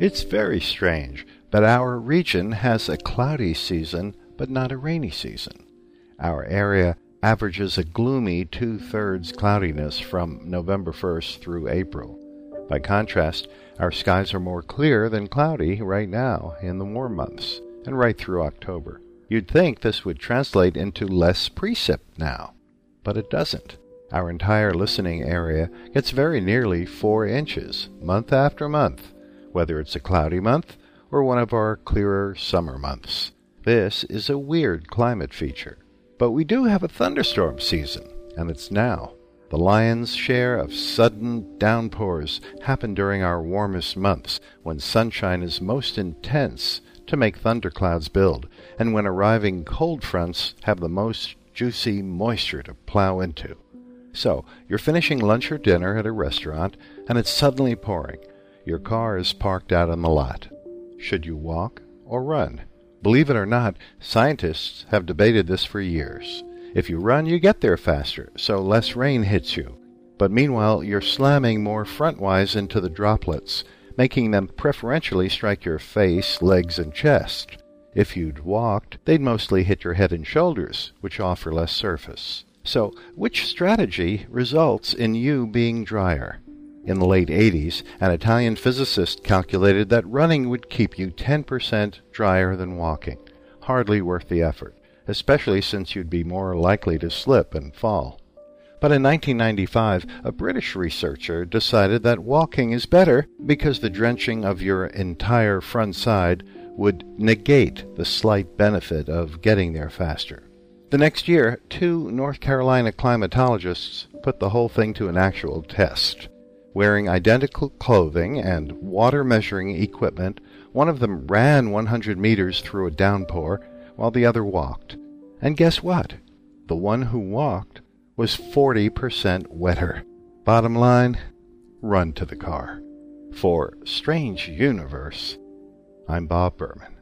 It's very strange, but our region has a cloudy season, but not a rainy season. Our area averages a gloomy 2/3 cloudiness from November 1st through April. By contrast, our skies are more clear than cloudy right now in the warm months, and right through October. You'd think this would translate into less precip now, but it doesn't. Our entire listening area gets very nearly 4 inches, month after month, whether it's a cloudy month or one of our clearer summer months. This is a weird climate feature. But we do have a thunderstorm season, and it's now. The lion's share of sudden downpours happen during our warmest months, when sunshine is most intense to make thunderclouds build, and when arriving cold fronts have the most juicy moisture to plow into. So, you're finishing lunch or dinner at a restaurant, and it's suddenly pouring. Your car is parked out on the lot. Should you walk or run? Believe it or not, scientists have debated this for years. If you run, you get there faster, so less rain hits you. But meanwhile, you're slamming more frontwise into the droplets, making them preferentially strike your face, legs, and chest. If you'd walked, they'd mostly hit your head and shoulders, which offer less surface. So, which strategy results in you being drier? In the late 80s, an Italian physicist calculated that running would keep you 10% drier than walking. Hardly worth the effort, especially since you'd be more likely to slip and fall. But in 1995, a British researcher decided that walking is better because the drenching of your entire front side would negate the slight benefit of getting there faster. The next year, 2 North Carolina climatologists put the whole thing to an actual test. Wearing identical clothing and water-measuring equipment, one of them ran 100 meters through a downpour, while the other walked. And guess what? The one who walked was 40% wetter. Bottom line, run to the car. For Strange Universe, I'm Bob Berman.